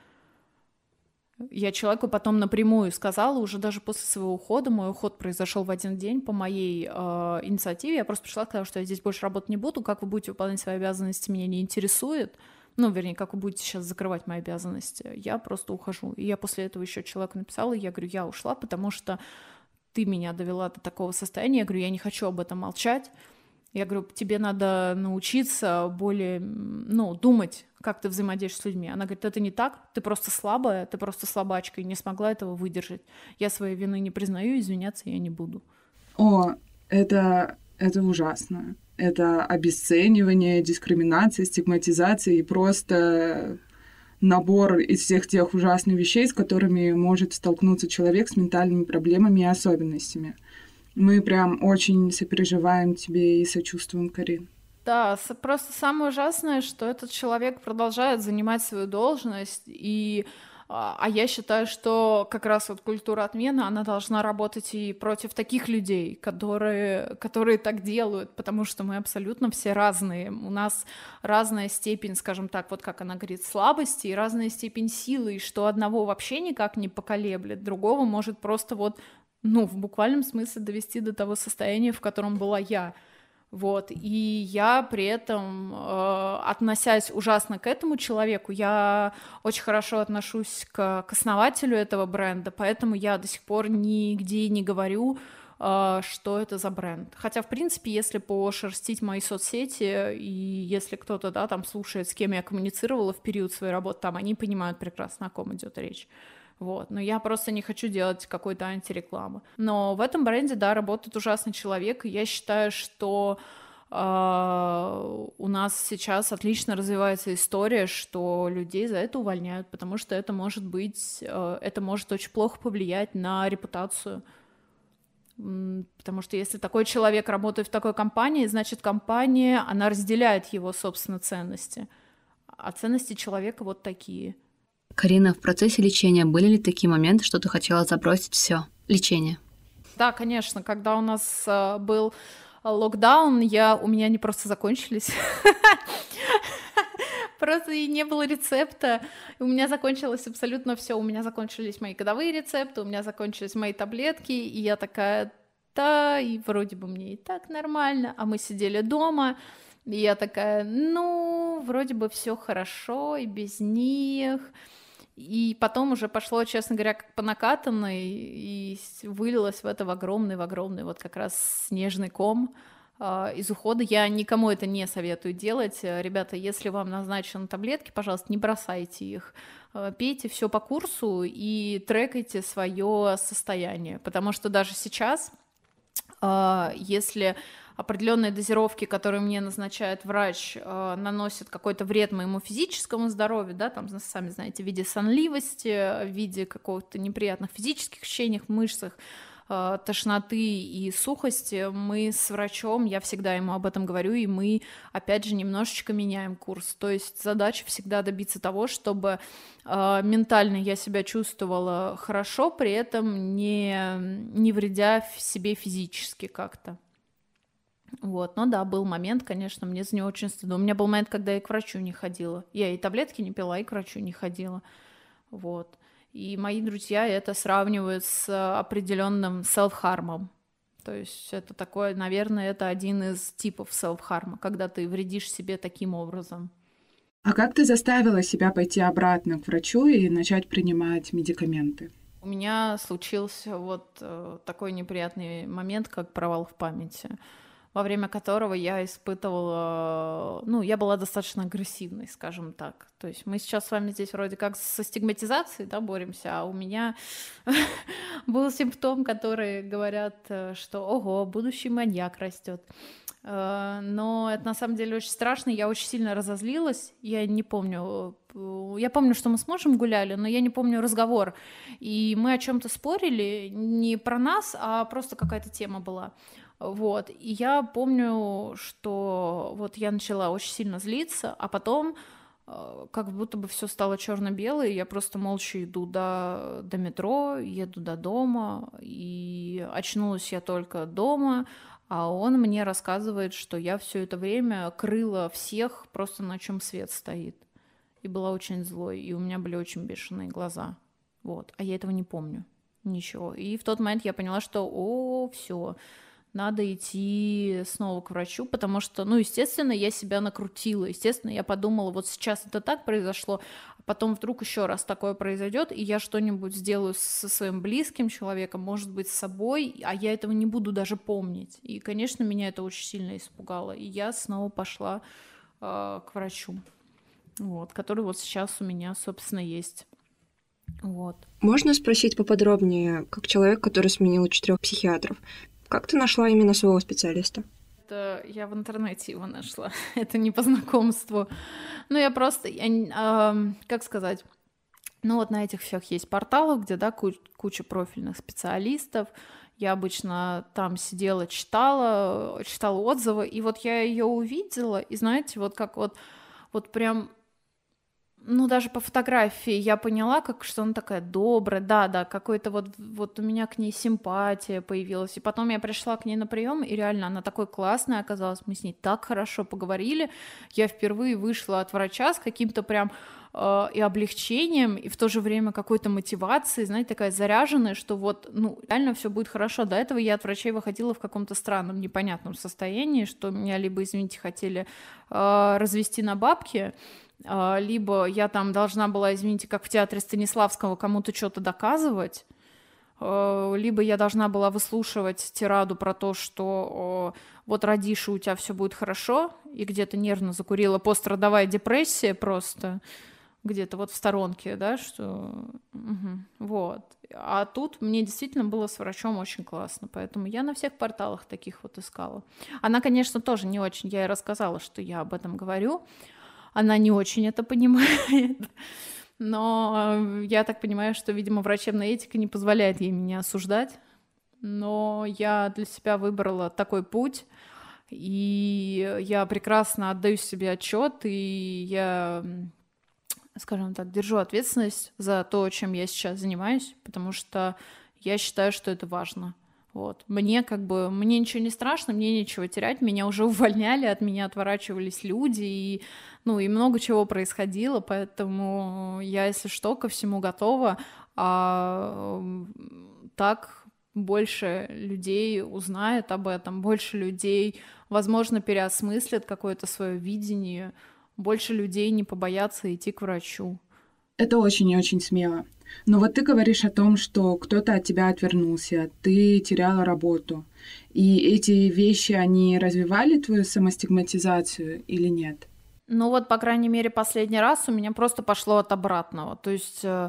Я человеку потом напрямую сказала, уже даже после своего ухода, мой уход произошел в один день по моей э, инициативе, я просто пришла, сказала, что я здесь больше работать не буду, как вы будете выполнять свои обязанности, меня не интересует. Ну, вернее, как вы будете сейчас закрывать мои обязанности. Я просто ухожу. И я после этого еще человеку написала, я говорю, я ушла, потому что ты меня довела до такого состояния. Я говорю, я не хочу об этом молчать. Я говорю, тебе надо научиться более, ну, думать, как ты взаимодействуешь с людьми. Она говорит, это не так, ты просто слабая, ты просто слабачка, и не смогла этого выдержать. Я своей вины не признаю, извиняться я не буду. О, это, это ужасно. Это обесценивание, дискриминация, стигматизация и просто набор из всех тех ужасных вещей, с которыми может столкнуться человек с ментальными проблемами и особенностями. Мы прям очень сопереживаем тебе и сочувствуем, Карин. Да, просто самое ужасное, что этот человек продолжает занимать свою должность, и, а я считаю, что как раз вот культура отмены, она должна работать и против таких людей, которые, которые так делают, потому что мы абсолютно все разные. У нас разная степень, скажем так, вот как она говорит, слабости и разная степень силы, и что одного вообще никак не поколеблет, другого может просто вот ну, в буквальном смысле довести до того состояния, в котором была я. Вот. И я при этом, э, относясь ужасно к этому человеку, я очень хорошо отношусь к, к основателю этого бренда, поэтому я до сих пор нигде не говорю, э, что это за бренд. Хотя, в принципе, если пошерстить мои соцсети, и если кто-то, да, там слушает, с кем я коммуницировала в период своей работы, там они понимают прекрасно, о ком идет речь. Вот. Но я просто не хочу делать какой-то антирекламы. Но в этом бренде, да, работает ужасный человек, и я считаю, что э, у нас сейчас отлично развивается история, что людей за это увольняют, потому что это может быть, э, это может очень плохо повлиять на репутацию. Потому что если такой человек работает в такой компании, значит, компания, она разделяет его, собственно, ценности. А ценности человека вот такие. Карина, в процессе лечения были ли такие моменты, что ты хотела забросить все лечение? Да, конечно. Когда у нас э, был локдаун, я, у меня они просто закончились. Просто и не было рецепта. У меня закончилось абсолютно все. У меня закончились мои годовые рецепты, у меня закончились мои таблетки, и я такая, да, и вроде бы мне и так нормально, а мы сидели дома, и я такая, ну, вроде бы все хорошо и без них. И потом уже пошло, честно говоря, как по накатанной, и вылилось в это в огромный, в огромный вот как раз снежный ком э, из ухода. Я никому это не советую делать. Ребята, если вам назначены таблетки, пожалуйста, не бросайте их. Э, пейте все по курсу и трекайте свое состояние, потому что даже сейчас, э, если определенные дозировки, которые мне назначает врач, э, наносят какой-то вред моему физическому здоровью, да, там, сами знаете, в виде сонливости, в виде какого-то неприятных физических ощущений в мышцах, э, тошноты и сухости, мы с врачом, я всегда ему об этом говорю, и мы, опять же, немножечко меняем курс. То есть задача всегда добиться того, чтобы э, ментально я себя чувствовала хорошо, при этом не, не вредя себе физически как-то. Вот, ну да, был момент, конечно, мне за него очень стыдно. У меня был момент, когда я к врачу не ходила. Я и таблетки не пила, и к врачу не ходила. Вот. И мои друзья это сравнивают с определенным self-harm. То есть это такое, наверное, это один из типов self-harm, когда ты вредишь себе таким образом. А как ты заставила себя пойти обратно к врачу и начать принимать медикаменты? У меня случился вот э, такой неприятный момент, как провал в памяти, во время которого я испытывала, ну, я была достаточно агрессивной, скажем так. То есть мы сейчас с вами здесь вроде как со стигматизацией, да, боремся, а у меня был симптом, который говорят, что, ого, будущий маньяк растет. Но это на самом деле очень страшно, я очень сильно разозлилась, я не помню, я помню, что мы с мужем гуляли, но я не помню разговор, и мы о чем-то спорили, не про нас, а просто какая-то тема была, вот, и я помню, что вот я начала очень сильно злиться, а потом как будто бы все стало черно-белое, я просто молча иду до, до метро, еду до дома, и очнулась я только дома, а он мне рассказывает, что я все это время крыла всех просто на чем свет стоит. И была очень злой, и у меня были очень бешеные глаза. Вот. А я этого не помню. Ничего. И в тот момент я поняла, что о, все, надо идти снова к врачу, потому что, ну, естественно, я себя накрутила. Естественно, я подумала, вот сейчас это так произошло, а потом вдруг еще раз такое произойдет, и я что-нибудь сделаю со своим близким человеком, может быть, с собой, а я этого не буду даже помнить. И, конечно, меня это очень сильно испугало. И я снова пошла э, к врачу, вот, который вот сейчас у меня, собственно, есть. Вот. Можно спросить поподробнее, как человек, который сменил четырех психиатров, как ты нашла именно своего специалиста? Это я в интернете его нашла. Это не по знакомству. Ну, я просто, я, э, как сказать, ну вот на этих всех есть порталах, где, да, куч, куча профильных специалистов. Я обычно там сидела, читала, читала отзывы, и вот я ее увидела, и знаете, вот как вот, вот прям... Ну, даже по фотографии я поняла, как, что она такая добрая, да-да, какой-то вот, вот у меня к ней симпатия появилась. И потом я пришла к ней на прием, и реально она такой классная оказалась, мы с ней так хорошо поговорили. Я впервые вышла от врача с каким-то прям э, и облегчением, и в то же время какой-то мотивацией, знаете, такая заряженная, что вот, ну, реально все будет хорошо. До этого я от врачей выходила в каком-то странном, непонятном состоянии, что меня либо, извините, хотели э, развести на бабки, либо я там должна была, извините, как в театре Станиславского, кому-то что-то доказывать, либо я должна была выслушивать тираду про то, что вот родишь, и у тебя все будет хорошо, и где-то нервно закурила пострадовая депрессия просто, где-то вот в сторонке, да, что... Угу. Вот. А тут мне действительно было с врачом очень классно, поэтому я на всех порталах таких вот искала. Она, конечно, тоже не очень, я ей рассказала, что я об этом говорю, она не очень это понимает, но я так понимаю, что, видимо, врачебная этика не позволяет ей меня осуждать, но я для себя выбрала такой путь, и я прекрасно отдаю себе отчет, и я, скажем так, держу ответственность за то, чем я сейчас занимаюсь, потому что я считаю, что это важно. Вот. Мне как бы, мне ничего не страшно, мне нечего терять, меня уже увольняли, от меня отворачивались люди, и, ну, и много чего происходило, поэтому я, если что, ко всему готова, а так больше людей узнает об этом, больше людей, возможно, переосмыслят какое-то свое видение, больше людей не побоятся идти к врачу. Это очень и очень смело. Но вот ты говоришь о том, что кто-то от тебя отвернулся, ты теряла работу. И эти вещи, они развивали твою самостигматизацию или нет? Ну вот, по крайней мере, последний раз у меня просто пошло от обратного. То есть э,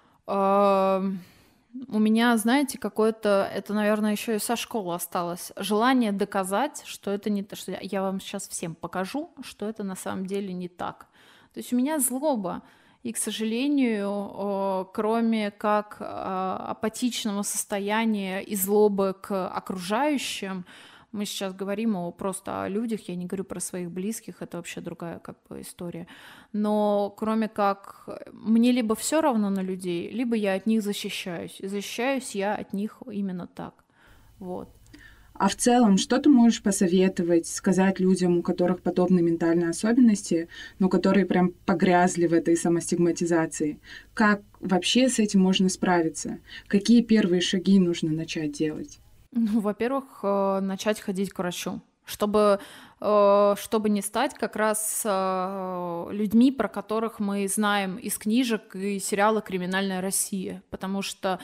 э, у меня, знаете, какое-то, это, наверное, еще и со школы осталось, желание доказать, что это не то, что я вам сейчас всем покажу, что это на самом деле не так. То есть у меня злоба. И, к сожалению, кроме как апатичного состояния и злобы к окружающим, мы сейчас говорим о, просто о людях, я не говорю про своих близких, это вообще другая как бы история. Но кроме как мне либо все равно на людей, либо я от них защищаюсь. И защищаюсь я от них именно так. Вот. А в целом, что ты можешь посоветовать, сказать людям, у которых подобные ментальные особенности, но которые прям погрязли в этой самостигматизации? Как вообще с этим можно справиться? Какие первые шаги нужно начать делать? Ну, во-первых, начать ходить к врачу. чтобы, э, чтобы не стать как раз э, людьми, про которых мы знаем из книжек и сериала «Криминальная Россия». Потому что,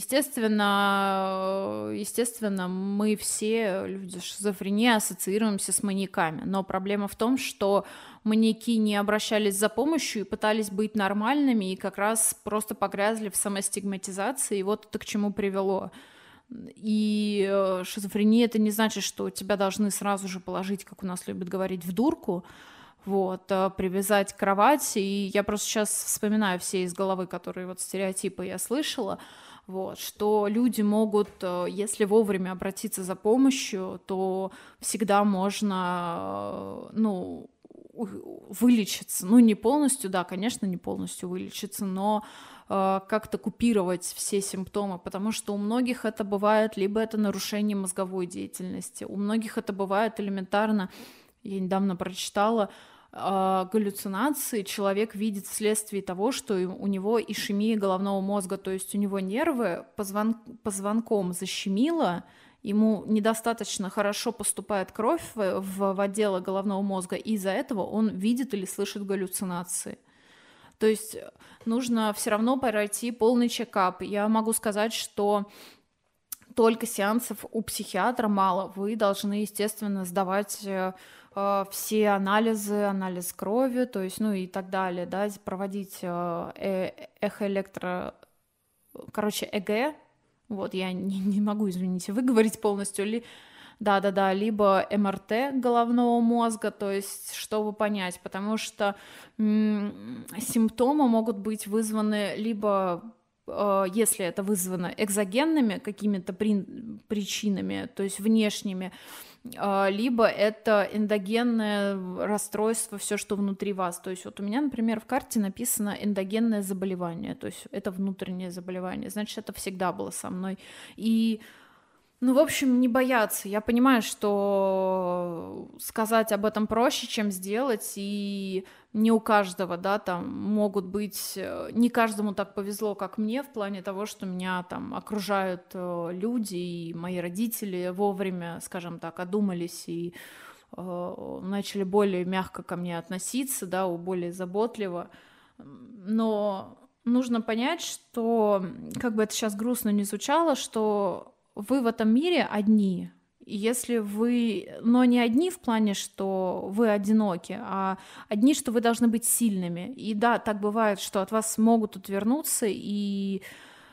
естественно, естественно, мы все, люди с шизофренией, ассоциируемся с маньяками. Но проблема в том, что маньяки не обращались за помощью и пытались быть нормальными, и как раз просто погрязли в самостигматизации, и вот это к чему привело. И э, шизофрения — это не значит, что тебя должны сразу же положить, как у нас любят говорить, в дурку, вот, э, привязать к кровати. И я просто сейчас вспоминаю все из головы, которые вот стереотипы я слышала, вот, что люди могут, э, если вовремя обратиться за помощью, то всегда можно, э, ну, вылечиться. Ну, не полностью, да, конечно, не полностью вылечиться, но как-то купировать все симптомы, потому что у многих это бывает, либо это нарушение мозговой деятельности, у многих это бывает элементарно, я недавно прочитала, галлюцинации человек видит вследствие того, что у него ишемия головного мозга, то есть у него нервы позвон... позвонком защемило, ему недостаточно хорошо поступает кровь в, в, в отделы головного мозга, и из-за этого он видит или слышит галлюцинации. То есть нужно все равно пройти полный чекап. Я могу сказать, что только сеансов у психиатра мало. Вы должны, естественно, сдавать э, все анализы, анализ крови, то есть, ну и так далее, да, проводить э, эхоэлектро... Короче, ЭГ. Вот, я не, не могу, извините, выговорить полностью. Ли... Да-да-да, либо эм эр тэ головного мозга, то есть, чтобы понять, потому что м- симптомы могут быть вызваны либо, э, если это вызвано экзогенными какими-то при- причинами, то есть внешними, э, либо это эндогенное расстройство, все, что внутри вас. То есть вот у меня, например, в карте написано эндогенное заболевание, то есть это внутреннее заболевание, значит, это всегда было со мной. И Ну, в общем, не бояться. Я понимаю, что сказать об этом проще, чем сделать, и не у каждого, да, там могут быть, не каждому так повезло, как мне, в плане того, что меня там окружают люди, и мои родители вовремя, скажем так, одумались и э, начали более мягко ко мне относиться, да, более заботливо. Но нужно понять, что, как бы это сейчас грустно не звучало, что вы в этом мире одни, и если вы, но не одни в плане, что вы одиноки, а одни, что вы должны быть сильными. И да, так бывает, что от вас могут отвернуться, и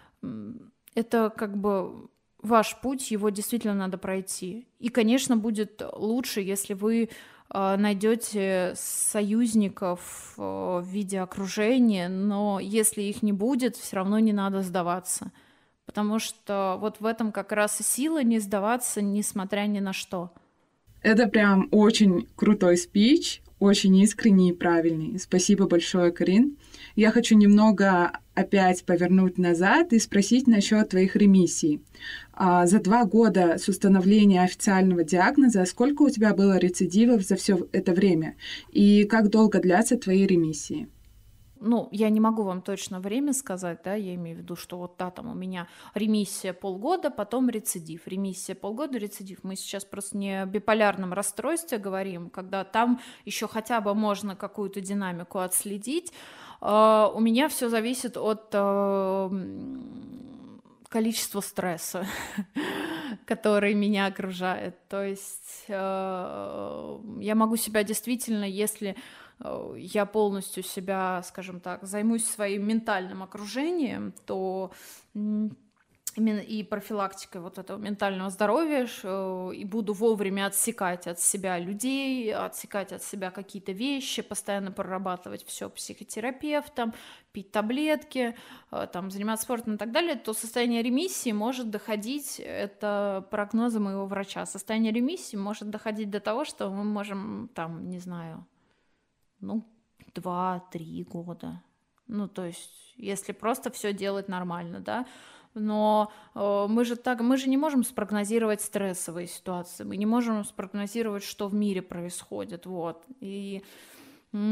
это как бы ваш путь, его действительно надо пройти. И, конечно, будет лучше, если вы найдете союзников в виде окружения, но если их не будет, все равно не надо сдаваться. Потому что вот в этом как раз и сила не сдаваться, несмотря ни на что. Это прям очень крутой спич, очень искренний и правильный. Спасибо большое, Карин. Я хочу немного опять повернуть назад и спросить насчет твоих ремиссий. А за два года с установления официального диагноза сколько у тебя было рецидивов за все это время? И как долго длятся твои ремиссии? Ну, я не могу вам точно время сказать, да, я имею в виду, что вот да, там у меня ремиссия полгода, потом рецидив, ремиссия полгода, рецидив. Мы сейчас просто не о биполярном расстройстве говорим, когда там еще хотя бы можно какую-то динамику отследить. Uh, у меня все зависит от uh, количества стресса, который меня окружает. То есть uh, я могу себя действительно, если я полностью себя, скажем так, займусь своим ментальным окружением, то именно и профилактикой вот этого ментального здоровья, и буду вовремя отсекать от себя людей, отсекать от себя какие-то вещи, постоянно прорабатывать все психотерапевтом, пить таблетки, там, заниматься спортом и так далее, то состояние ремиссии может доходить, это прогнозы моего врача, состояние ремиссии может доходить до того, что мы можем, там, не знаю, ну, два-три года. Ну, то есть, если просто все делать нормально, да. Но э, мы же так, мы же не можем спрогнозировать стрессовые ситуации, мы не можем спрогнозировать, что в мире происходит, вот. И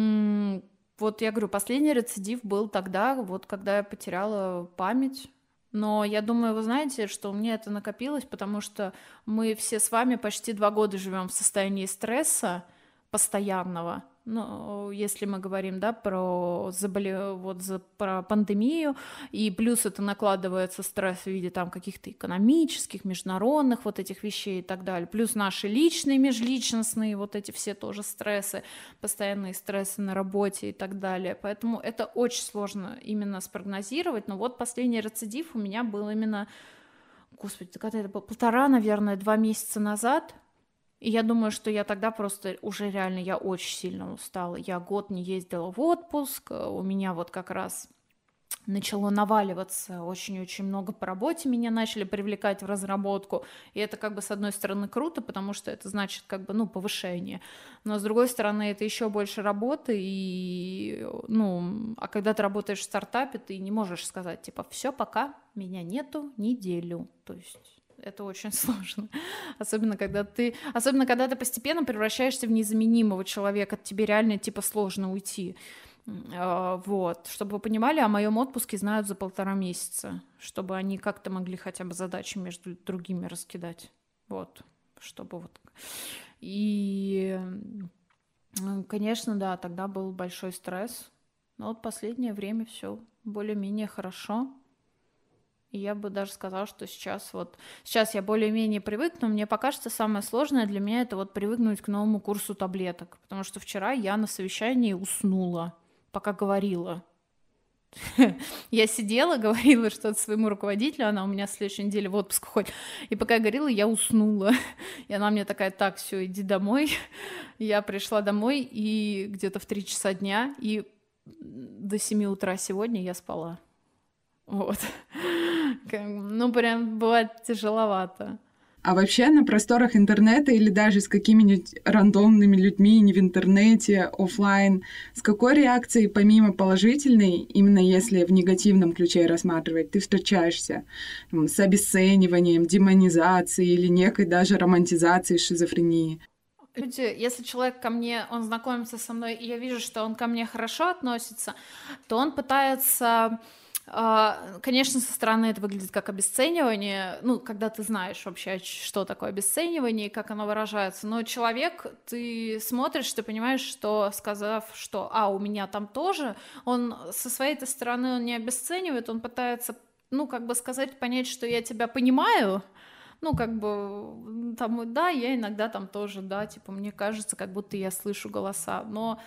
м- вот я говорю, последний рецидив был тогда, вот когда я потеряла память. Но я думаю, вы знаете, что у меня это накопилось, потому что мы все с вами почти два года живем в состоянии стресса постоянного. Ну, если мы говорим, да, про, заболе... вот, за... про пандемию, и плюс это накладывается стресс в виде там каких-то экономических, международных вот этих вещей и так далее, плюс наши личные, межличностные вот эти все тоже стрессы, постоянные стрессы на работе и так далее, поэтому это очень сложно именно спрогнозировать, но вот последний рецидив у меня был именно, господи, когда это было, полтора, наверное, два месяца назад. И я думаю, что я тогда просто уже реально, я очень сильно устала. Я год не ездила в отпуск, у меня вот как раз начало наваливаться очень-очень много по работе, меня начали привлекать в разработку, и это как бы с одной стороны круто, потому что это значит как бы, ну, повышение, но с другой стороны это еще больше работы, и, ну, а когда ты работаешь в стартапе, ты не можешь сказать, типа, все, пока, меня нету неделю, то есть... Это очень сложно, особенно когда ты, особенно когда ты постепенно превращаешься в незаменимого человека, тебе реально типа сложно уйти. Вот, чтобы вы понимали, о моем отпуске знают за полтора месяца, чтобы они как-то могли хотя бы задачи между другими раскидать. Вот, чтобы вот. И, конечно, да, тогда был большой стресс, но вот последнее время все более-менее хорошо. И я бы даже сказала, что сейчас вот... Сейчас я более-менее привыкну, мне пока что самое сложное для меня это вот привыкнуть к новому курсу таблеток, потому что вчера я на совещании уснула, пока говорила. Я сидела, говорила что-то своему руководителю, она у меня в следующей неделе в отпуск уходит, и пока я говорила, я уснула. И она мне такая, так, все, иди домой. Я пришла домой, и где-то в три часа дня, и до семи утра сегодня я спала. Вот. Ну, прям бывает тяжеловато. А вообще на просторах интернета или даже с какими-нибудь рандомными людьми, не в интернете, офлайн, с какой реакцией, помимо положительной, именно если в негативном ключе рассматривать, ты встречаешься там, с обесцениванием, демонизацией или некой даже романтизацией шизофрении? Люди, если человек ко мне, он знакомится со мной, и я вижу, что он ко мне хорошо относится, то он пытается... Конечно, со стороны это выглядит как обесценивание, ну, когда ты знаешь вообще, что такое обесценивание и как оно выражается, но человек, ты смотришь, ты понимаешь, что, сказав, что, а, у меня там тоже, он со своей-то стороны он не обесценивает, он пытается, ну, как бы сказать, понять, что я тебя понимаю, ну, как бы, там, да, я иногда там тоже, да, типа, мне кажется, как будто я слышу голоса, но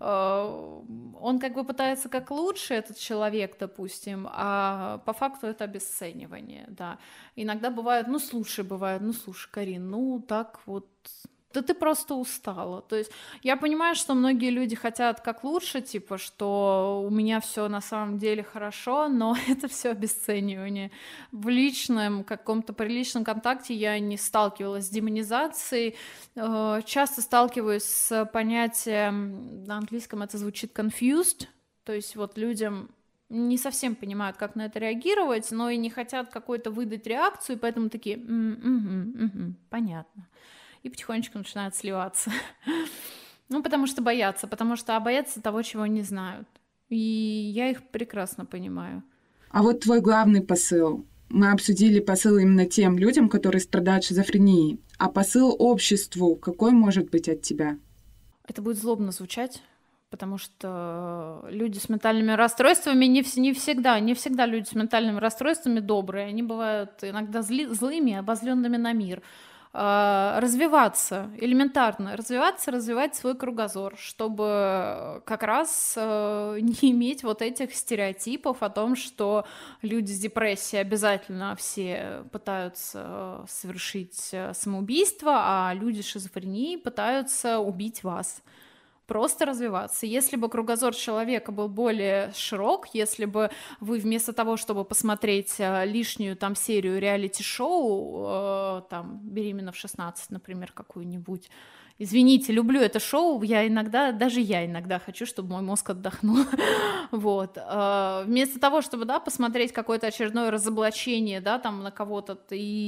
он как бы пытается как лучше, этот человек, допустим, а по факту это обесценивание, да. Иногда бывает, ну, слушай, бывает, ну, слушай, Карин, ну, так вот, да ты просто устала. То есть я понимаю, что многие люди хотят как лучше, типа, что у меня все на самом деле хорошо, но это все обесценивание. В личном каком-то приличном контакте я не сталкивалась с демонизацией, часто сталкиваюсь с понятием, на английском это звучит confused, то есть вот людям не совсем понимают, как на это реагировать, но и не хотят какой-то выдать реакцию, и поэтому такие, м-м-м, м-м, понятно. И потихонечку начинают сливаться. Ну, потому что боятся, потому что а боятся того, чего не знают. И я их прекрасно понимаю. А вот твой главный посыл. Мы обсудили посыл именно тем людям, которые страдают шизофренией. А посыл обществу какой может быть от тебя? Это будет злобно звучать, потому что люди с ментальными расстройствами не, в, не всегда, не всегда люди с ментальными расстройствами добрые. Они бывают иногда зли, злыми, обозленными на мир. Развиваться, элементарно развиваться, развивать свой кругозор, чтобы как раз не иметь вот этих стереотипов о том, что люди с депрессией обязательно все пытаются совершить самоубийство, а люди с шизофренией пытаются убить вас. Просто развиваться. Если бы кругозор человека был более широк, если бы вы вместо того, чтобы посмотреть лишнюю там серию реалити-шоу, э, там «Беременна в шестнадцать», например, какую-нибудь, извините, люблю это шоу, я иногда, даже я иногда хочу, чтобы мой мозг отдохнул. Вот. Вместо того, чтобы, да, посмотреть какое-то очередное разоблачение, да, там на кого-то и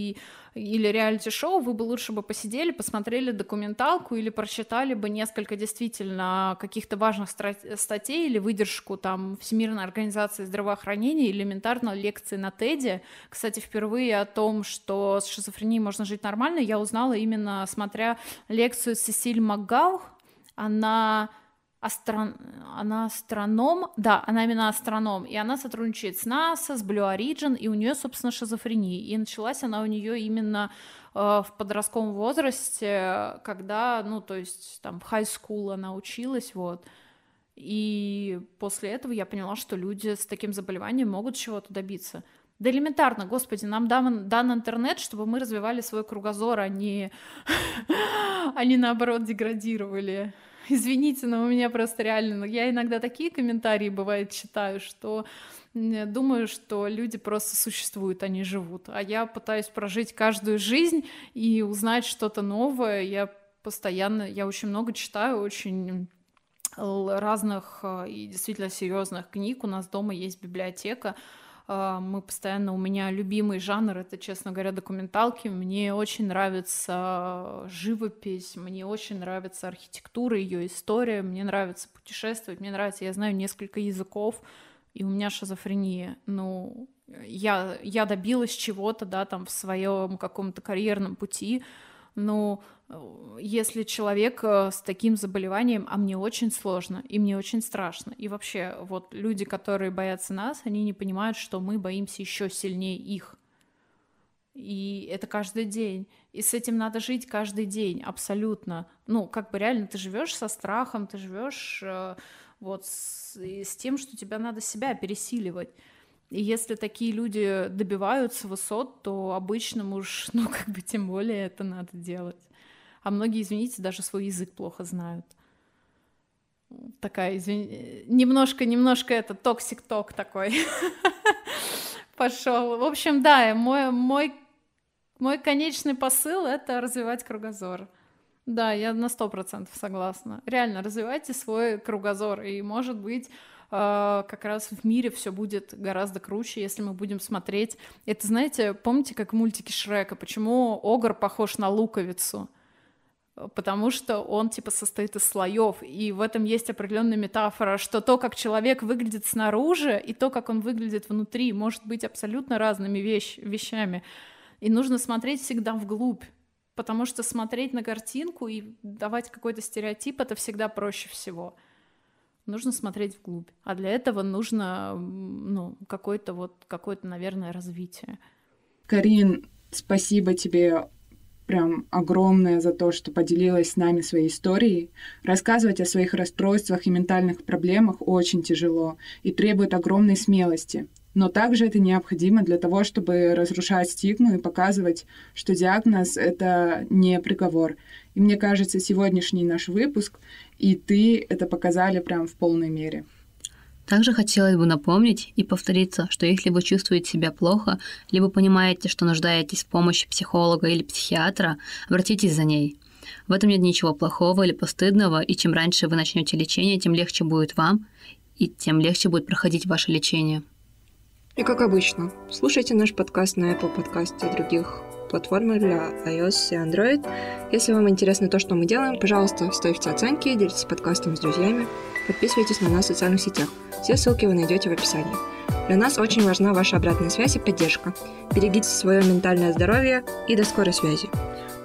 или реалити-шоу, вы бы лучше бы посидели, посмотрели документалку или прочитали бы несколько действительно каких-то важных статей или выдержку там Всемирной организации здравоохранения, элементарно лекции на Теде. Кстати, впервые о том, что с шизофренией можно жить нормально, я узнала именно смотря лекцию Сесиль Макгаух. Она... Астрон... Она астроном, да, она именно астроном, и она сотрудничает с НАСА, с Blue Origin, и у нее, собственно, шизофрения. И началась она у нее именно э, в подростковом возрасте, когда, ну, то есть там в high school она училась, вот. И после этого я поняла, что люди с таким заболеванием могут чего-то добиться. Да элементарно, господи, нам дан, дан интернет, чтобы мы развивали свой кругозор, а не, а не наоборот деградировали. Извините, но у меня просто реально... Я иногда такие комментарии, бывает, читаю, что думаю, что люди просто существуют, они живут. А я пытаюсь прожить каждую жизнь и узнать что-то новое. Я постоянно... Я очень много читаю, очень разных и действительно серьезных книг. У нас дома есть библиотека. Мы постоянно, у меня любимый жанр, это, честно говоря, документалки. Мне очень нравится живопись, мне очень нравится архитектура, ее история, мне нравится путешествовать, мне нравится, я знаю несколько языков, и у меня шизофрения. Ну, я, я добилась чего-то, да, там, в своем каком-то карьерном пути, но если человек с таким заболеванием, а мне очень сложно, и мне очень страшно, и вообще вот люди, которые боятся нас, они не понимают, что мы боимся еще сильнее их, и это каждый день, и с этим надо жить каждый день, абсолютно, ну, как бы реально ты живешь со страхом, ты живешь э, вот с, с тем, что тебе надо себя пересиливать. И если такие люди добиваются высот, то обычно уж, ну, как бы тем более это надо делать. А многие, извините, даже свой язык плохо знают. Такая, извините, немножко-немножко это токсик-ток такой пошел. В общем, да, мой, мой, мой конечный посыл — это развивать кругозор. Да, я на сто процентов согласна. Реально, развивайте свой кругозор, и, может быть, как раз в мире все будет гораздо круче, если мы будем смотреть. Это, знаете, помните, как в мультике Шрека, почему огр похож на луковицу? Потому что он типа состоит из слоев, и в этом есть определенная метафора, что то, как человек выглядит снаружи, и то, как он выглядит внутри, может быть абсолютно разными вещ- вещами. И нужно смотреть всегда вглубь, потому что смотреть на картинку и давать какой-то стереотип — это всегда проще всего. Нужно смотреть вглубь, а для этого нужно, ну, какое-то вот, какое-то, наверное, развитие. Карин, спасибо тебе прям огромное за то, что поделилась с нами своей историей. Рассказывать о своих расстройствах и ментальных проблемах очень тяжело и требует огромной смелости. Но также это необходимо для того, чтобы разрушать стигму и показывать, что диагноз — это не приговор. И мне кажется, сегодняшний наш выпуск и ты это показали прям в полной мере. Также хотелось бы напомнить и повториться, что если вы чувствуете себя плохо, либо понимаете, что нуждаетесь в помощи психолога или психиатра, обратитесь за ней. В этом нет ничего плохого или постыдного, и чем раньше вы начнете лечение, тем легче будет вам, и тем легче будет проходить ваше лечение. И как обычно, слушайте наш подкаст на Apple Podcast и других платформах для iOS и Android. Если вам интересно то, что мы делаем, пожалуйста, ставьте оценки, делитесь подкастом с друзьями, подписывайтесь на нас в социальных сетях. Все ссылки вы найдете в описании. Для нас очень важна ваша обратная связь и поддержка. Берегите свое ментальное здоровье и до скорой связи.